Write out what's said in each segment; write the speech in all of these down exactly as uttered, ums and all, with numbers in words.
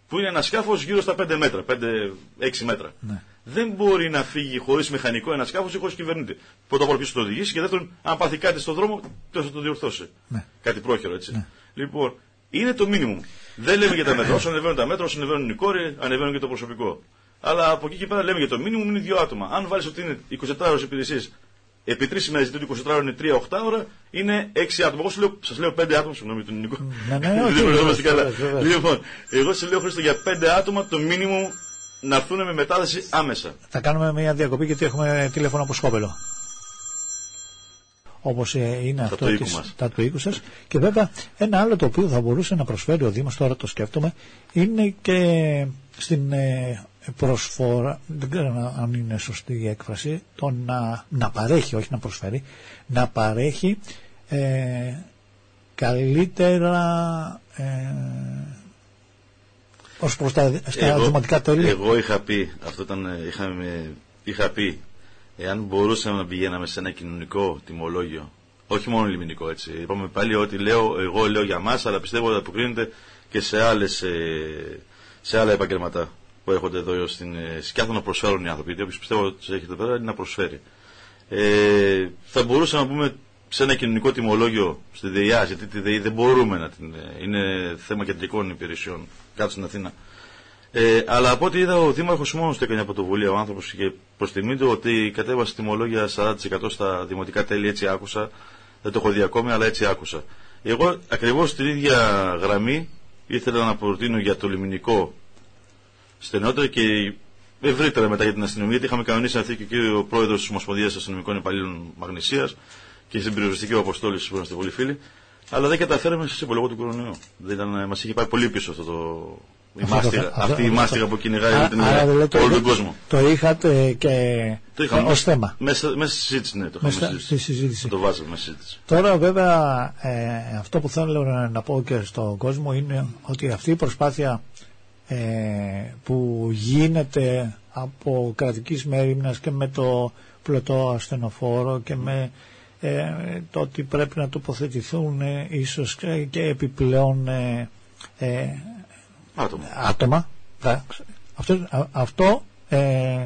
που είναι ένα σκάφος γύρω στα πέντε μέτρα, πέντε έξι μέτρα. Ναι. Δεν μπορεί να φύγει χωρίς μηχανικό ένα σκάφος ή χωρίς κυβερνήτη. Πρώτα απ' όλα ποιος θα το οδηγήσει και δεύτερον, αν πάθει κάτι στον δρόμο, ποιος θα το διορθώσει. Ναι. Κάτι πρόχειρο, έτσι. Ναι. Λοιπόν, είναι το μίνιμουμ. Δεν λέμε για τα μέτρα. Όσο ανεβαίνουν τα μέτρα, όσο ανεβαίνουν οι κόροι, ανεβαίνουν και το προσωπικό. Αλλά από εκεί και πέρα λέμε για το μίνιμουμ είναι δύο άτομα. Αν βάλεις ότι είναι είκοσι ώρες υπηρεσίες, επί τρεις ημέρες, γιατί το είκοσι τέσσερα είναι τρία οκτώ ώρα, είναι έξι άτομα. Εγώ σου λέω, σας λέω πέντε άτομα, συγγνώμη τον Νικό. Ναι, ναι, όχι, λοιπόν, εγώ σου λέω, Χρήστο, για πέντε άτομα το μίνιμουμ να έρθουν με μετάδοση άμεσα. Θα κάνουμε μια διακοπή γιατί έχουμε τηλέφωνο από Σκόπελο. Όπως είναι αυτό του οίκου σας. Και βέβαια ένα άλλο το οποίο θα μπορούσε να προσφέρει ο Δήμος, τώρα το σκέφτομαι, είναι και στην ε, προσφορά, δεν ξέρω αν είναι σωστή η έκφραση, το να, να παρέχει, όχι να προσφέρει, να παρέχει ε, καλύτερα ε, ως προς τα στα δημοτικά τέλη. Εγώ είχα πει, αυτό ήταν, είχαμε, είχα πει, εάν μπορούσαμε να πηγαίναμε σε ένα κοινωνικό τιμολόγιο, όχι μόνο λιμενικό, έτσι. Είπαμε πάλι ότι λέω, εγώ λέω για μας, αλλά πιστεύω ότι αποκρίνεται και σε, άλλες, σε άλλα επαγγελματά που έρχονται εδώ στην Σκιάθο να προσφέρουν οι άνθρωποι. Γιατί όποιος πιστεύω ότι έχετε πέρα είναι να προσφέρει. Ε, θα μπορούσαμε να πούμε σε ένα κοινωνικό τιμολόγιο στη ΔΕΙΑ, γιατί τη ΔΕΗ δεν μπορούμε να την. Είναι θέμα κεντρικών υπηρεσιών κάτω στην Αθήνα. Ε, αλλά από ό,τι είδα, ο Δήμαρχος μόνος του έκανε πρωτοβουλία, ο άνθρωπος, και προς τιμή του ότι κατέβασε τιμολόγια σαράντα τοις εκατό στα δημοτικά τέλη, έτσι άκουσα. Δεν το έχω δει ακόμη, αλλά έτσι άκουσα. Εγώ ακριβώς την ίδια γραμμή ήθελα να προτείνω για το λιμενικό στενότερα και ευρύτερα μετά για την αστυνομία, γιατί είχαμε κανονίσει να έρθει και ο πρόεδρος της Ομοσπονδίας Αστυνομικών Υπαλλήλων Μαγνησίας και στην πυροσβεστική ο Αποστόλης που είμαστε πολύ φίλοι. Αλλά δεν καταφέραμε, σας είπα, λόγω του κορονοϊού. Μας είχε πάει πολύ πίσω αυτό το. Η μάστιγα, αυτή η μάστιγα που κυνηγάει όλο τον κόσμο. Το είχατε και ως θέμα. Μέσα στη συζήτηση, ναι, το είχαμε συζήτηση. Το βάζαμε μέσα στη συζήτηση. Τώρα βέβαια ε, αυτό που θέλω να πω και στον κόσμο είναι ότι αυτή η προσπάθεια ε, που γίνεται από κρατικής μέρημνας και με το πλωτό ασθενοφόρο και με ε, το ότι πρέπει να τοποθετηθούν ε, ίσως και επιπλέον ε, ε, άτομα, άτομα. Αυτό, αυτό ε,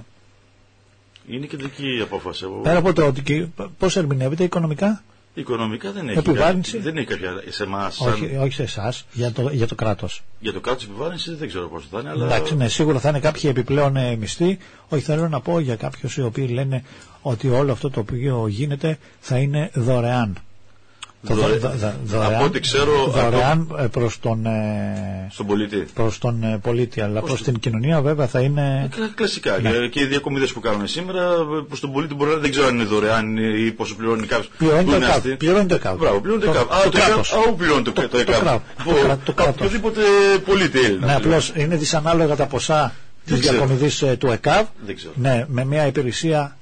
είναι κεντρική απόφαση. Πέρα από το ότι πώς ερμηνεύεται οικονομικά. Οικονομικά δεν έχει επιβάρυνση. Δεν έχει κάποια σε εμάς. Όχι, σαν... όχι σε εσάς, για το, για το κράτος. Για το κράτος επιβάρυνση δεν ξέρω πώς θα είναι. Αλλά... Εντάξει, ναι, σίγουρα θα είναι κάποιοι επιπλέον ε, μισθοί. Όχι, θέλω να πω για κάποιους οι οποίοι λένε ότι όλο αυτό το οποίο γίνεται θα είναι δωρεάν. Δωρε... Δω... Δωρεάν, από ό,τι ξέρω, δωρεάν από... προς τον, ε... στον πολίτη. Προς τον ε, πολίτη, αλλά προς την κοινωνία βέβαια θα είναι. Κλασικά. Ναι. Και οι διακομιδές που κάνουμε σήμερα προς τον πολίτη μπορεί να δεν ξέρω αν είναι δωρεάν ή πόσο πληρώνει κάποιος. Πληρώνει το ΕΚΑΒ. Μπράβο, πληρώνει το ΕΚΑΒ. Α, το κράτος. Α, όπου πληρώνει το ΕΚΑΒ. Το κράτος. Οποιοδήποτε πολίτη Έλληνα. Ναι, απλώς είναι δυσανάλογα τα ποσά της διακομιδής του ΕΚΑΒ. Ναι, με μια υπηρεσία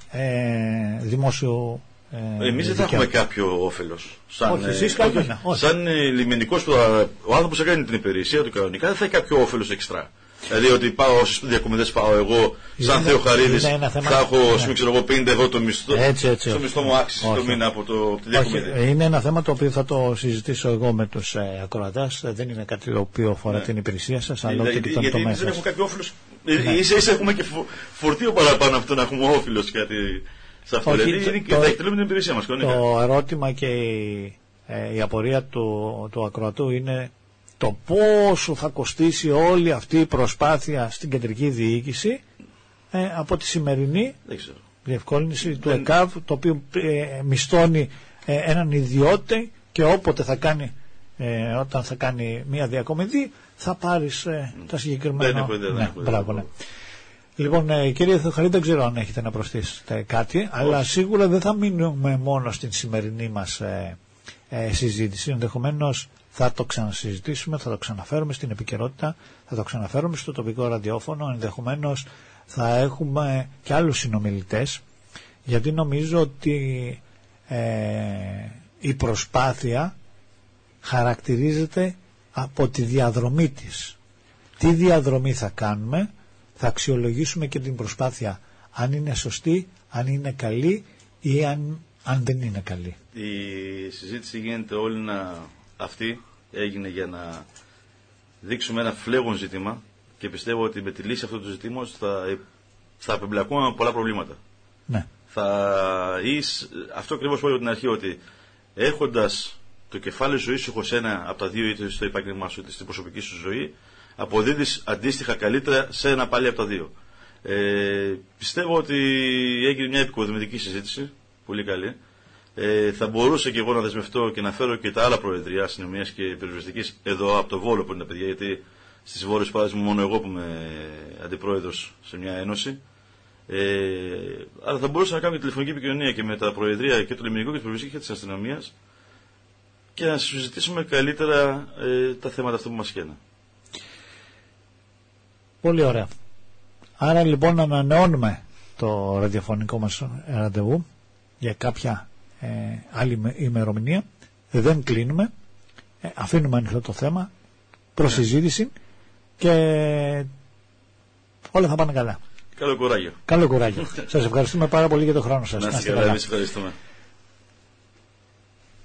δημόσιου. Ε, Εμείς δεν θα έχουμε κάποιο όφελος. Σαν, όχι, εσείς ε, όχι, όχι. Σαν ε, λιμενικός που ο άνθρωπος έκανε την υπηρεσία του κανονικά δεν θα έχει κάποιο όφελος εξτρά. Δηλαδή ότι πάω όσες διακομιδές πάω εγώ, σαν Θεοχαρίδης, θα έχω ναι. ξέρω εγώ, πενήντα ευρώ το μισθό, έτσι, έτσι, στο μισθό μου άξιση το μήνα από το τη διακομιδή. Όχι, είναι ένα θέμα το οποίο θα το συζητήσω εγώ με τους ε, ακροατάς. Δεν είναι κάτι το οποίο αφορά ναι. την υπηρεσία σας, αλλά δηλαδή, και τον γιατί τομέα δεν έχουμε κάποιο όφελος. Ναι. Ίσα ίσα έχουμε και φορτίο παραπάνω από το να έχουμε όφελος κάτι. Αυτό, όχι, δηλαδή, το, το, την υπηρεσία μας, το ερώτημα και η, ε, η απορία του, του ακροατού είναι το πόσο θα κοστίσει όλη αυτή η προσπάθεια στην κεντρική διοίκηση ε, από τη σημερινή διευκόλυνση του δεν... ΕΚΑΒ, το οποίο ε, μισθώνει ε, έναν ιδιώτη και όποτε θα κάνει ε, όταν θα κάνει μια διακομιδή θα πάρεις ε, τα συγκεκριμένα. Δεν έχω ιδέα, ναι, μπράβο, ναι. Λοιπόν, ε, κύριε Θεοχαρή, δεν ξέρω αν έχετε να προσθέσετε κάτι, όχι. Αλλά σίγουρα δεν θα μείνουμε μόνο στην σημερινή μας ε, ε, συζήτηση. Ενδεχομένως θα το ξανασυζητήσουμε, θα το ξαναφέρουμε στην επικαιρότητα, θα το ξαναφέρουμε στο τοπικό ραδιόφωνο, ενδεχομένως θα έχουμε και άλλους συνομιλητές, γιατί νομίζω ότι ε, η προσπάθεια χαρακτηρίζεται από τη διαδρομή της. Τι διαδρομή θα κάνουμε, θα αξιολογήσουμε και την προσπάθεια αν είναι σωστή, αν είναι καλή ή αν, αν δεν είναι καλή. Η συζήτηση γίνεται όλη να, αυτή έγινε για να δείξουμε ένα φλέγον ζήτημα Και πιστεύω ότι με τη λύση αυτού του ζητήματος θα, θα απεμπλακούμε πολλά προβλήματα. Ναι. Θα εις, αυτό ακριβώς που είπα από την αρχή, ότι έχοντας το κεφάλαιο ζωής σου έχω ένα από τα δύο, είτε στο επάγγελμά σου είτε στην προσωπική σου ζωή, αποδίδεις αντίστοιχα καλύτερα σε ένα πάλι από τα δύο. Ε, πιστεύω ότι έγινε μια επικοδομητική συζήτηση, πολύ καλή. Ε, θα μπορούσα και εγώ να δεσμευτώ και να φέρω και τα άλλα προεδρία αστυνομίας και πυροσβεστικής εδώ από το Βόλο που είναι τα παιδιά, γιατί στις Βόρειες Πάδες μου μόνο εγώ που είμαι αντιπρόεδρος σε μια ένωση. Ε, αλλά θα μπορούσα να κάνω και τηλεφωνική επικοινωνία και με τα προεδρία και του λιμενικού και της πυροσβεστικής και της αστυνομίας και να συζητήσουμε καλύτερα ε, τα θέματα αυτά που μας καίνε. Πολύ ωραία. Άρα λοιπόν ανανεώνουμε το ραδιοφωνικό μας ραντεβού για κάποια ε, άλλη ημερομηνία. Δεν κλείνουμε. Ε, αφήνουμε ανοιχτό το θέμα προς συζήτηση και όλα θα πάνε καλά. Καλό κουράγιο. Καλό κουράγιο. Σας ευχαριστούμε πάρα πολύ για τον χρόνο σας. Να είστε καλά, εμείς ευχαριστούμε.